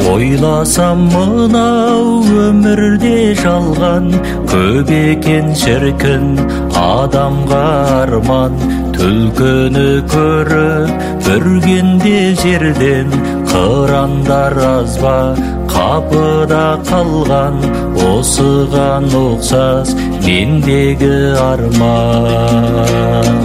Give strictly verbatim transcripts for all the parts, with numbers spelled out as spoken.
Ойласам мынау өмірде жалған, көп екен шіркін адамға арман. Түлкіні көріп бүргенде жерден, қырандар аз ба қапыда қалған. Осыған ұқсас мендегі арман.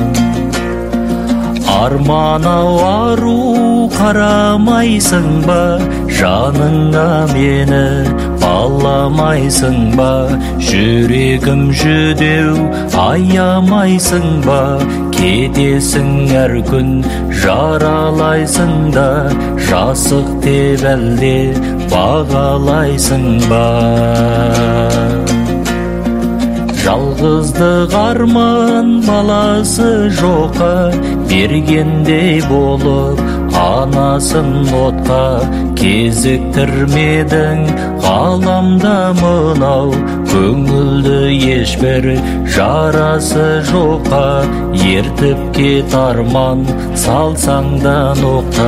Арман-ау ару қарамайсың ба, жаныңа мені баламайсың ба? Жүрегім жүдеу аямайсың ба? Кетесің әр күн жаралайсың да, жасық деп әлде бағалайсың ба? Жалғыздық арман баласы жоққа бергендей болып, анасын отқа кезіктірмедің. Ғаламда мынау көңілді ешбір жарасы жоққа, ертіп кет арман салсаң да ноқта.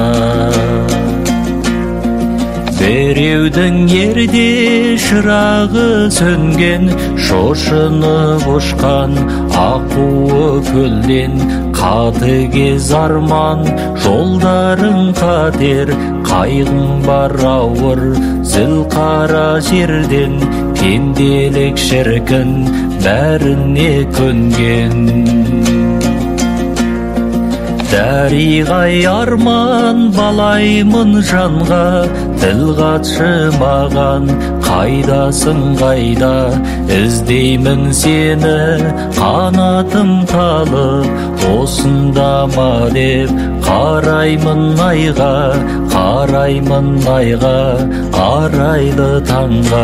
Біреудің ерде шырағы сөнген, шошынып ұшқан аққуы көлден. Қатыгез арман жолдарың қатер, қайғың бар ауыр зілқара жерден. Пенделік шіркін бәріне көнген. Дәріғай арман балаймын жанға, тіл қатшы маған, қайдасың қайда? Іздеймін сені қанатым талып, осында ма деп қараймын айға, қараймын айға, арайлы таңға.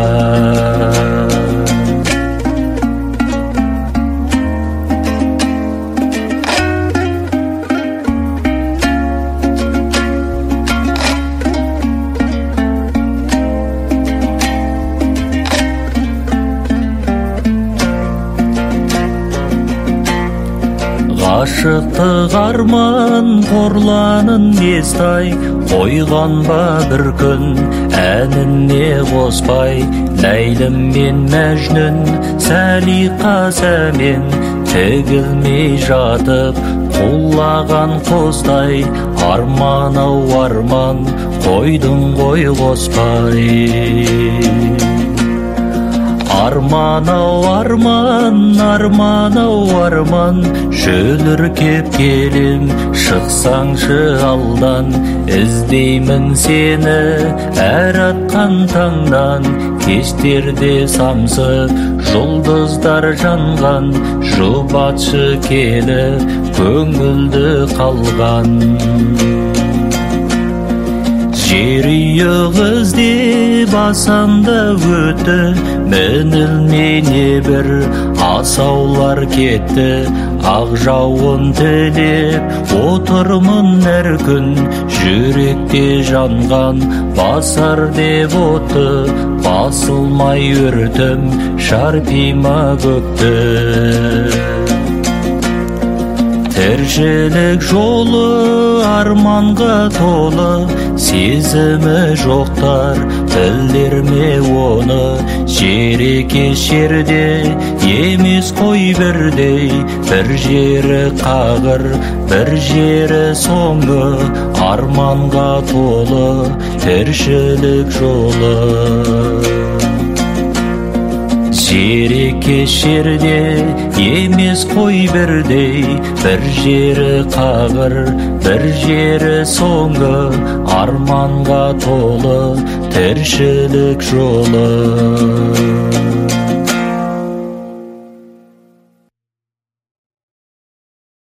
Ғашықтық арман қорланын естай, қойған ба бір күн әніне қоспай? Ләйлім мен Мәжнүн сәлиқа сәмен, тігілмей жатып құлаған қостай. Арман-ау арман қойдың ғой қоспай. Арман-ау арман, арман-ау арман, шөліркеп келем, шықсаңшы алдан. Іздеймін сені әр атқан таңдан, кештерде самсып жұлдыздар жанған. Жұбатшы келіп көңілді қалған. Жер үйік іздеп асанда өтті, мінілмей небір асаулар кетті. Ақ жауын тілеп отырмын әр күн, жүректе жанған басар деп оты. Басылмай өртім шарпима көкті. Тіршілік жолы арманға толы, сезімі жоқтар білдірме оны. Жерекеш жерде емес қой бірдей, бір жері қағыр, бір жері соңғы. Арманға толы тіршілік жолы. Жерекеш жерде емес қой бірдей, бір жері қағыр, бір жері соңғы. Арманға толы тіршілік жолы.